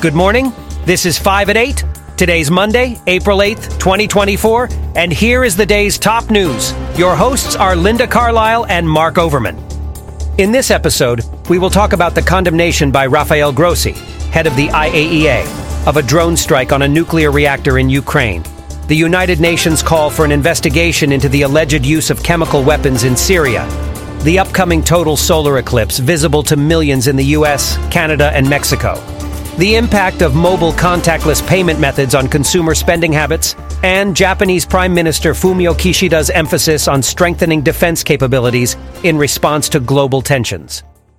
Good morning. This is 5 at 8. Today's Monday, April 8th, 2024, and here is the day's top news. Your hosts are Linda Carlisle and Mark Overman. In this episode, we will talk about the condemnation by Rafael Grossi, head of the IAEA, of a drone strike on a nuclear reactor in Ukraine, the United Nations call for an investigation into the alleged use of chemical weapons in Syria, the upcoming total solar eclipse visible to millions in the US, Canada, and Mexico, the impact of mobile contactless payment methods on consumer spending habits, and Japanese Prime Minister Fumio Kishida's emphasis on strengthening defense capabilities in response to global tensions.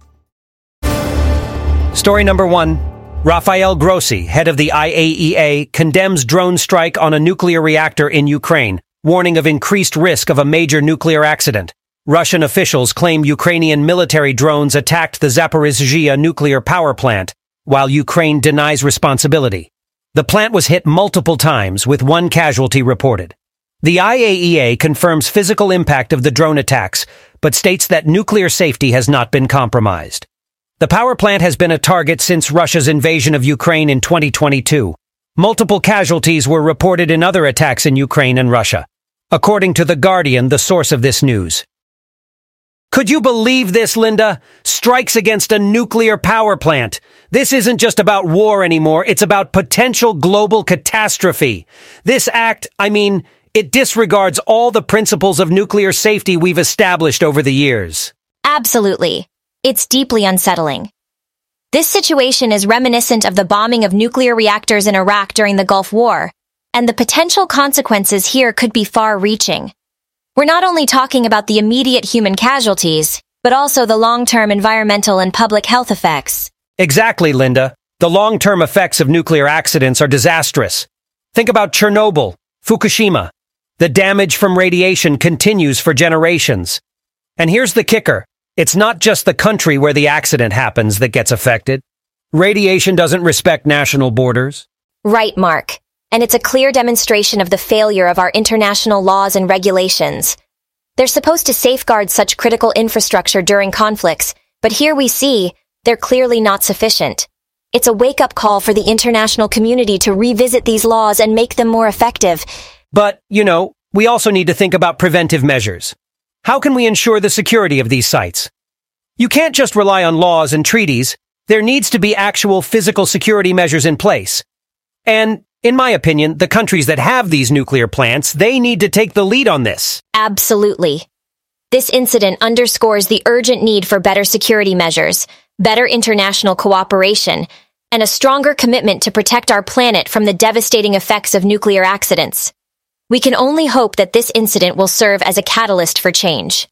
Story number 1. Rafael Grossi, head of the IAEA, condemns drone strike on a nuclear reactor in Ukraine, warning of increased risk of a major nuclear accident. Russian officials claim Ukrainian military drones attacked the Zaporizhzhia nuclear power plant, while Ukraine denies responsibility. The plant was hit multiple times, with one casualty reported. The IAEA confirms physical impact of the drone attacks, but states that nuclear safety has not been compromised. The power plant has been a target since Russia's invasion of Ukraine in 2022. Multiple casualties were reported in other attacks in Ukraine and Russia, according to The Guardian, the source of this news. Could you believe this, Linda? Strikes against a nuclear power plant. This isn't just about war anymore, it's about potential global catastrophe. This act, it disregards all the principles of nuclear safety we've established over the years. Absolutely. It's deeply unsettling. This situation is reminiscent of the bombing of nuclear reactors in Iraq during the Gulf War, and the potential consequences here could be far-reaching. We're not only talking about the immediate human casualties, but also the long-term environmental and public health effects. Exactly, Linda. The long-term effects of nuclear accidents are disastrous. Think about Chernobyl, Fukushima. The damage from radiation continues for generations. And here's the kicker. It's not just the country where the accident happens that gets affected. Radiation doesn't respect national borders. Right, Mark. And it's a clear demonstration of the failure of our international laws and regulations. They're supposed to safeguard such critical infrastructure during conflicts, but here we see they're clearly not sufficient. It's a wake-up call for the international community to revisit these laws and make them more effective. But, we also need to think about preventive measures. How can we ensure the security of these sites? You can't just rely on laws and treaties. There needs to be actual physical security measures in place. And in my opinion, the countries that have these nuclear plants, they need to take the lead on this. Absolutely. This incident underscores the urgent need for better security measures, better international cooperation, and a stronger commitment to protect our planet from the devastating effects of nuclear accidents. We can only hope that this incident will serve as a catalyst for change.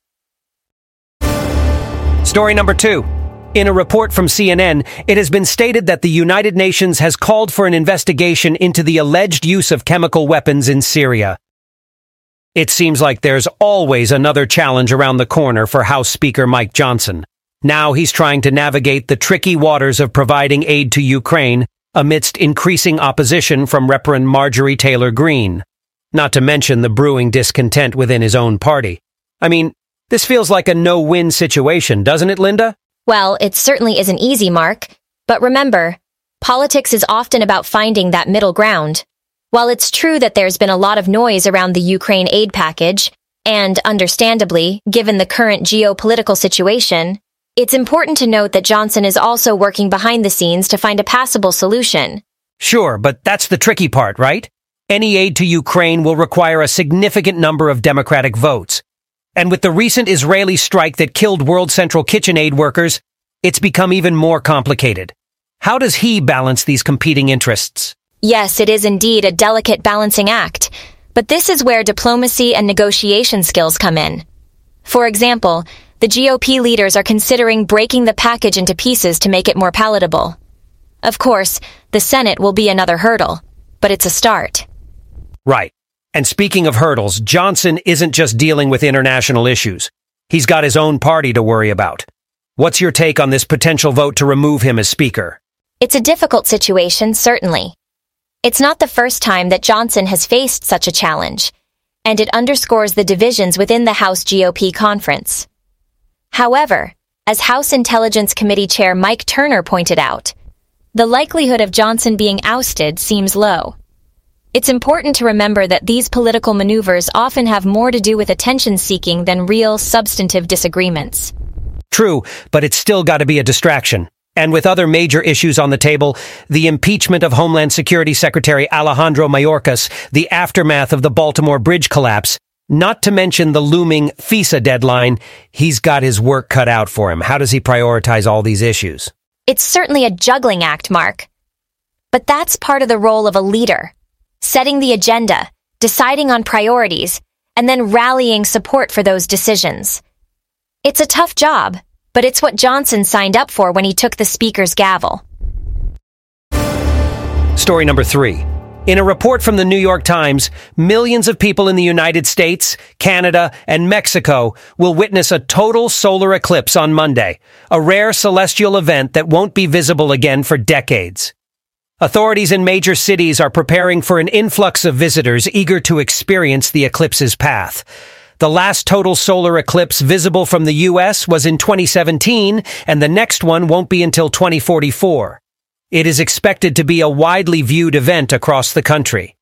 Story number 2. In a report from CNN, it has been stated that the United Nations has called for an investigation into the alleged use of chemical weapons in Syria. It seems like there's always another challenge around the corner for House Speaker Mike Johnson. Now he's trying to navigate the tricky waters of providing aid to Ukraine amidst increasing opposition from Reverend Marjorie Taylor Greene. Not to mention the brewing discontent within his own party. This feels like a no-win situation, doesn't it, Linda? Well, it certainly isn't easy, Mark. But remember, politics is often about finding that middle ground. While it's true that there's been a lot of noise around the Ukraine aid package, and understandably, given the current geopolitical situation, it's important to note that Johnson is also working behind the scenes to find a passable solution. Sure, but that's the tricky part, right? Any aid to Ukraine will require a significant number of Democratic votes. And with the recent Israeli strike that killed World Central Kitchen aid workers, it's become even more complicated. How does he balance these competing interests? Yes, it is indeed a delicate balancing act, but this is where diplomacy and negotiation skills come in. For example, the GOP leaders are considering breaking the package into pieces to make it more palatable. Of course, the Senate will be another hurdle, but it's a start. Right. And speaking of hurdles, Johnson isn't just dealing with international issues. He's got his own party to worry about. What's your take on this potential vote to remove him as Speaker? It's a difficult situation, certainly. It's not the first time that Johnson has faced such a challenge, and it underscores the divisions within the House GOP conference. However, as House Intelligence Committee Chair Mike Turner pointed out, the likelihood of Johnson being ousted seems low. It's important to remember that these political maneuvers often have more to do with attention-seeking than real, substantive disagreements. True, but it's still got to be a distraction. And with other major issues on the table, the impeachment of Homeland Security Secretary Alejandro Mayorkas, the aftermath of the Baltimore Bridge collapse, not to mention the looming FISA deadline, he's got his work cut out for him. How does he prioritize all these issues? It's certainly a juggling act, Mark. But that's part of the role of a leader. Setting the agenda, deciding on priorities, and then rallying support for those decisions. It's a tough job, but it's what Johnson signed up for when he took the speaker's gavel. Story number 3. In a report from the New York Times, millions of people in the United States, Canada, and Mexico will witness a total solar eclipse on Monday, a rare celestial event that won't be visible again for decades. Authorities in major cities are preparing for an influx of visitors eager to experience the eclipse's path. The last total solar eclipse visible from the U.S. was in 2017, and the next one won't be until 2044. It is expected to be a widely viewed event across the country.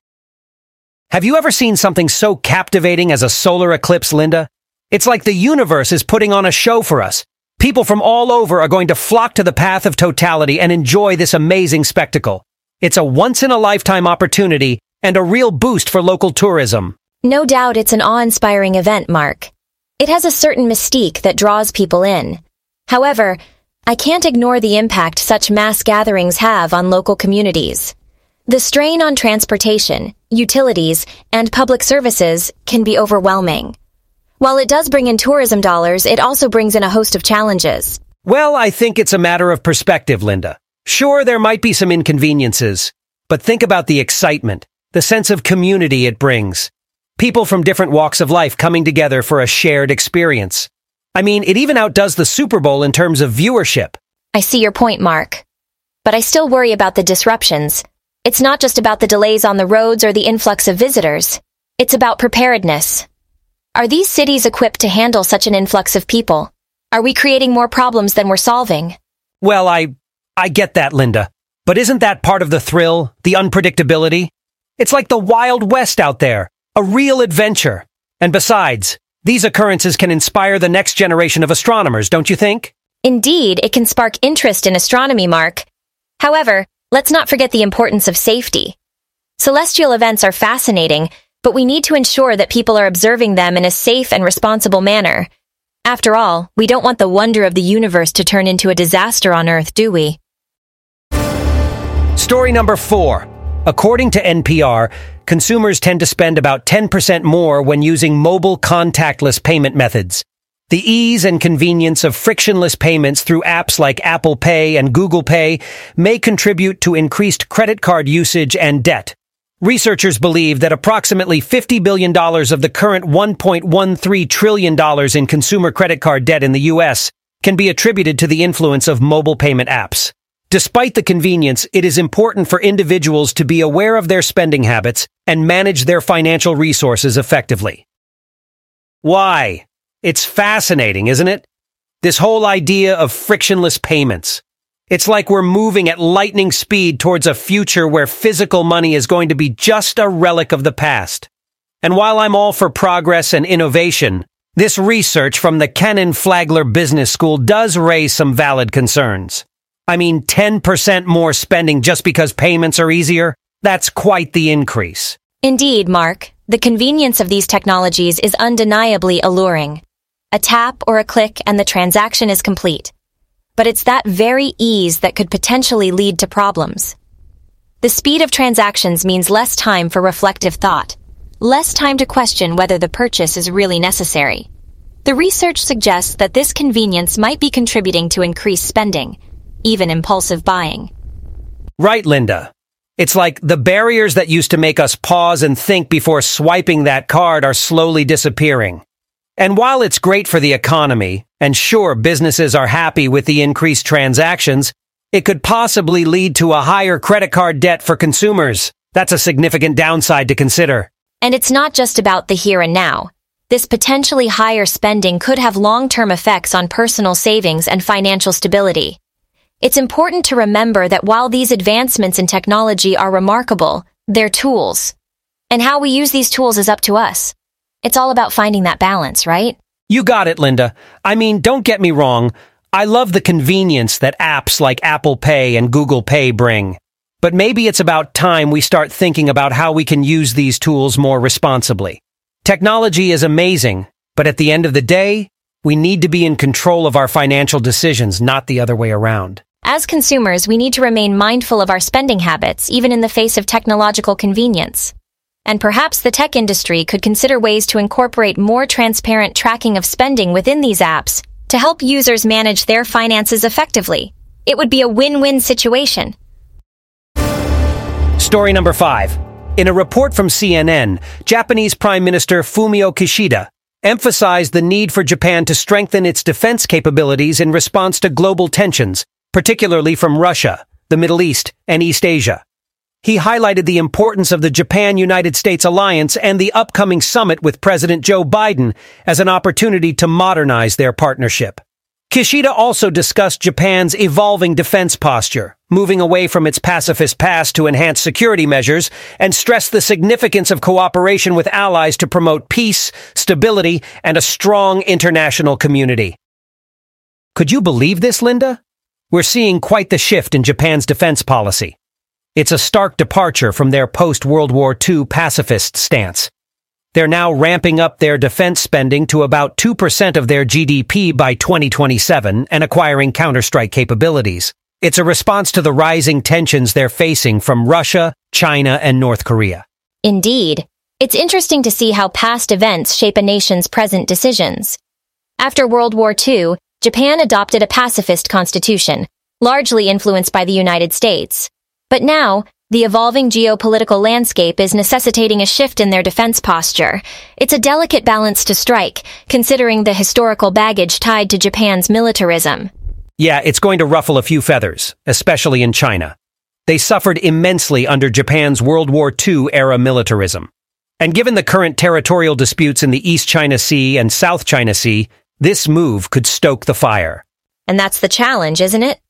Have you ever seen something so captivating as a solar eclipse, Linda? It's like the universe is putting on a show for us. People from all over are going to flock to the path of totality and enjoy this amazing spectacle. It's a once-in-a-lifetime opportunity and a real boost for local tourism. No doubt it's an awe-inspiring event, Mark. It has a certain mystique that draws people in. However, I can't ignore the impact such mass gatherings have on local communities. The strain on transportation, utilities, and public services can be overwhelming. While it does bring in tourism dollars, it also brings in a host of challenges. Well, I think it's a matter of perspective, Linda. Sure, there might be some inconveniences, but think about the excitement, the sense of community it brings. People from different walks of life coming together for a shared experience. I mean, it even outdoes the Super Bowl in terms of viewership. I see your point, Mark. But I still worry about the disruptions. It's not just about the delays on the roads or the influx of visitors. It's about preparedness. Are these cities equipped to handle such an influx of people? Are we creating more problems than we're solving? Well, I get that, Linda. But isn't that part of the thrill, the unpredictability? It's like the Wild West out there, a real adventure. And besides, these occurrences can inspire the next generation of astronomers, don't you think? Indeed, it can spark interest in astronomy, Mark. However, let's not forget the importance of safety. Celestial events are fascinating, but we need to ensure that people are observing them in a safe and responsible manner. After all, we don't want the wonder of the universe to turn into a disaster on Earth, do we? Story number 4. According to NPR, consumers tend to spend about 10% more when using mobile contactless payment methods. The ease and convenience of frictionless payments through apps like Apple Pay and Google Pay may contribute to increased credit card usage and debt. Researchers believe that approximately $50 billion of the current $1.13 trillion in consumer credit card debt in the U.S. can be attributed to the influence of mobile payment apps. Despite the convenience, it is important for individuals to be aware of their spending habits and manage their financial resources effectively. Why? It's fascinating, isn't it? This whole idea of frictionless payments. It's like we're moving at lightning speed towards a future where physical money is going to be just a relic of the past. And while I'm all for progress and innovation, this research from the Ken Flagler Business School does raise some valid concerns. I mean, 10% more spending just because payments are easier? That's quite the increase. Indeed, Mark. The convenience of these technologies is undeniably alluring. A tap or a click and the transaction is complete. But it's that very ease that could potentially lead to problems. The speed of transactions means less time for reflective thought, less time to question whether the purchase is really necessary. The research suggests that this convenience might be contributing to increased spending, even impulsive buying. Right, Linda. It's like the barriers that used to make us pause and think before swiping that card are slowly disappearing. And while it's great for the economy, and sure, businesses are happy with the increased transactions, it could possibly lead to a higher credit card debt for consumers. That's a significant downside to consider. And it's not just about the here and now. This potentially higher spending could have long-term effects on personal savings and financial stability. It's important to remember that while these advancements in technology are remarkable, they're tools. And how we use these tools is up to us. It's all about finding that balance, right? You got it, Linda. I mean, don't get me wrong. I love the convenience that apps like Apple Pay and Google Pay bring. But maybe it's about time we start thinking about how we can use these tools more responsibly. Technology is amazing, but at the end of the day, we need to be in control of our financial decisions, not the other way around. As consumers, we need to remain mindful of our spending habits, even in the face of technological convenience. And perhaps the tech industry could consider ways to incorporate more transparent tracking of spending within these apps to help users manage their finances effectively. It would be a win-win situation. Story number 5. In a report from CNN, Japanese Prime Minister Fumio Kishida emphasized the need for Japan to strengthen its defense capabilities in response to global tensions, particularly from Russia, the Middle East, and East Asia. He highlighted the importance of the Japan-United States alliance and the upcoming summit with President Joe Biden as an opportunity to modernize their partnership. Kishida also discussed Japan's evolving defense posture, moving away from its pacifist past to enhance security measures, and stressed the significance of cooperation with allies to promote peace, stability, and a strong international community. Could you believe this, Linda? We're seeing quite the shift in Japan's defense policy. It's a stark departure from their post-World War II pacifist stance. They're now ramping up their defense spending to about 2% of their GDP by 2027 and acquiring counterstrike capabilities. It's a response to the rising tensions they're facing from Russia, China, and North Korea. Indeed, it's interesting to see how past events shape a nation's present decisions. After World War II, Japan adopted a pacifist constitution, largely influenced by the United States. But now, the evolving geopolitical landscape is necessitating a shift in their defense posture. It's a delicate balance to strike, considering the historical baggage tied to Japan's militarism. Yeah, it's going to ruffle a few feathers, especially in China. They suffered immensely under Japan's World War II-era militarism. And given the current territorial disputes in the East China Sea and South China Sea, this move could stoke the fire. And that's the challenge, isn't it?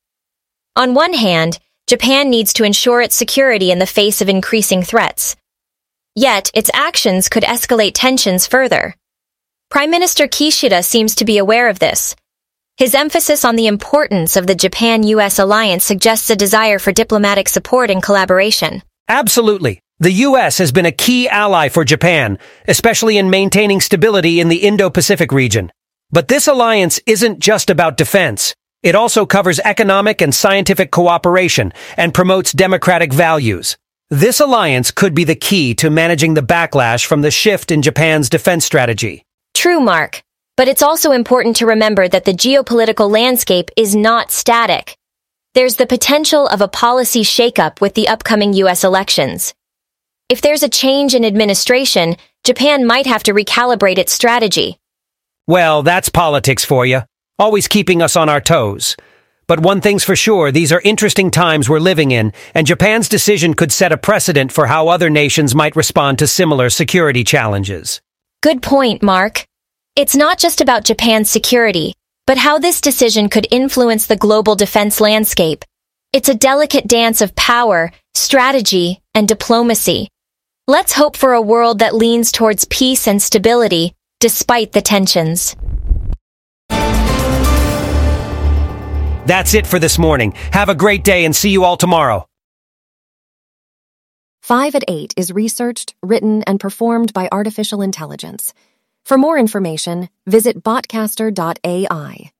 On one hand, Japan needs to ensure its security in the face of increasing threats. Yet, its actions could escalate tensions further. Prime Minister Kishida seems to be aware of this. His emphasis on the importance of the Japan-US alliance suggests a desire for diplomatic support and collaboration. Absolutely. The U.S. has been a key ally for Japan, especially in maintaining stability in the Indo-Pacific region. But this alliance isn't just about defense. It also covers economic and scientific cooperation and promotes democratic values. This alliance could be the key to managing the backlash from the shift in Japan's defense strategy. True, Mark. But it's also important to remember that the geopolitical landscape is not static. There's the potential of a policy shakeup with the upcoming U.S. elections. If there's a change in administration, Japan might have to recalibrate its strategy. Well, that's politics for you. Always keeping us on our toes. But one thing's for sure, these are interesting times we're living in, and Japan's decision could set a precedent for how other nations might respond to similar security challenges. Good point, Mark. It's not just about Japan's security, but how this decision could influence the global defense landscape. It's a delicate dance of power, strategy, and diplomacy. Let's hope for a world that leans towards peace and stability, despite the tensions. That's it for this morning. Have a great day and see you all tomorrow. 5 at 8 is researched, written, and performed by artificial intelligence. For more information, visit botcaster.ai.